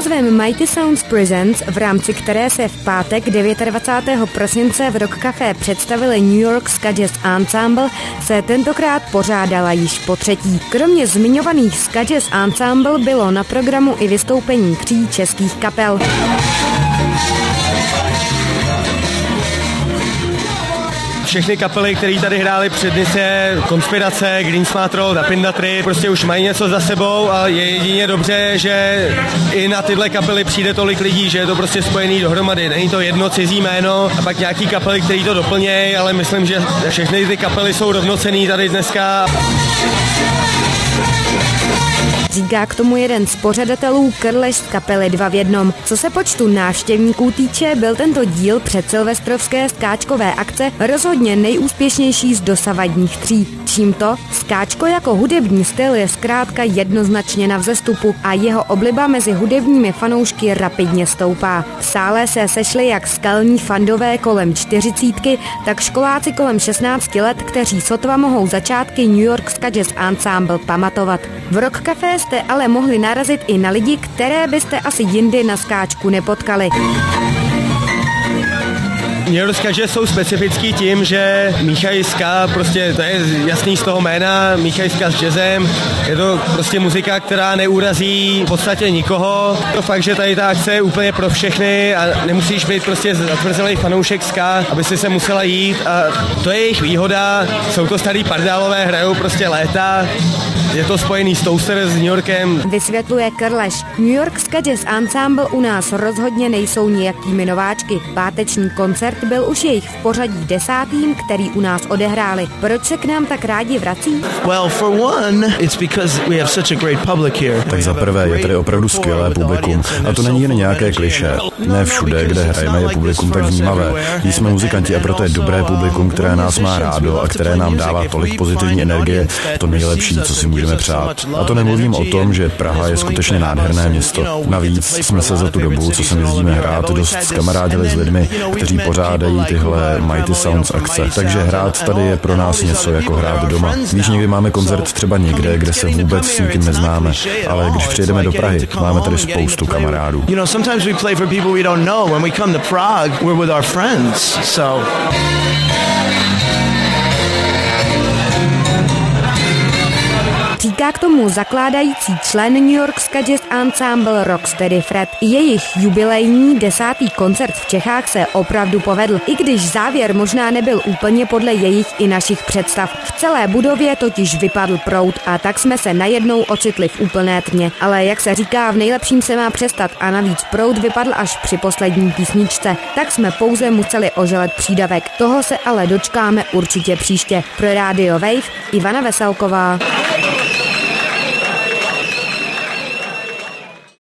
názvem Mighty Sounds Presents, v rámci které se v pátek 29. prosince v Rock Café představili New York Ska Jazz Ensemble, se tentokrát pořádala již po třetí. Kromě zmiňovaných Ska Jazz Ensemble bylo na programu i vystoupení 3 českých kapel. Všechny kapely, které tady hrály před Nice, Konspirace, Green Smart Road a Pindatry, prostě už mají něco za sebou a je jedině dobře, že i na tyhle kapely přijde tolik lidí, že je to prostě spojený dohromady. Není to jedno cizí jméno a pak nějaký kapely, který to doplnějí, ale myslím, že všechny ty kapely jsou rovnocenný tady dneska. Říká k tomu jeden z pořadatelů Krleš z kapely 2 v 1. Co se počtu návštěvníků týče, byl tento díl předsilvestrovské skáčkové akce rozhodně nejúspěšnější z dosavadních 3. Čím to? Skáčko jako hudební styl je zkrátka jednoznačně na vzestupu a jeho obliba mezi hudebními fanoušky rapidně stoupá. V sále se sešli jak skalní fandové kolem 40, tak školáci kolem 16 let, kteří sotva mohou začátky New York Ska Jazz Ensemble pamatovat. V Rock Café jste ale mohli narazit i na lidi, které byste asi jindy na skáčku nepotkali. New York Ska Jazz jsou specifický tím, že míchají ska, prostě to je jasný z toho jména, míchají ska s jazzem. Je to prostě muzika, která neurazí v podstatě nikoho. To fakt, že tady ta akce je úplně pro všechny a nemusíš být prostě zatvrzelý fanoušek ska, aby si se musela jít a to je jejich výhoda. Jsou to starý pardálové, hrajou prostě léta. Je to spojený s Toaster s New Yorkem. Vysvětluje Krleš. New York Ska Jazz Ensemble u nás rozhodně nejsou nijakými nováčky. Páteční koncert byl už jejich v pořadí 10., který u nás odehráli. Proč se k nám tak rádi vrací? Tak za prvé je tady opravdu skvělé publikum. A to není jen nějaké klišé. Ne všude, kde hrajeme, je publikum tak vnímavé. Jsme muzikanti a proto je dobré publikum, které nás má rádo a které nám dává tolik pozitivní energie, to nejlepší, co si můžeme přát. A to nemluvím o tom, že Praha je skutečně nádherné město. Navíc jsme se za tu dobu, co sem jezdíme hrát, dost zkamarádili s lidmi, kteří pořádají tyhle Mighty Sounds akce. Takže hrát tady je pro nás něco jako hrát doma. Víš, někdy máme koncert třeba někde, kde se vůbec s nikým neznáme, ale když přijedeme do Prahy, máme tady spoustu kamarádů. Říká k tomu zakládající člen New York Ska Jazz Ensemble Rocksteady Fred. Jejich jubilejní 10. koncert v Čechách se opravdu povedl, i když závěr možná nebyl úplně podle jejich i našich představ. V celé budově totiž vypadl proud a tak jsme se najednou ocitli v úplné tmě. Ale jak se říká, v nejlepším se má přestat a navíc proud vypadl až při poslední písničce. Tak jsme pouze museli oželet přídavek. Toho se ale dočkáme určitě příště. Pro Radio Wave Ivana Veselková.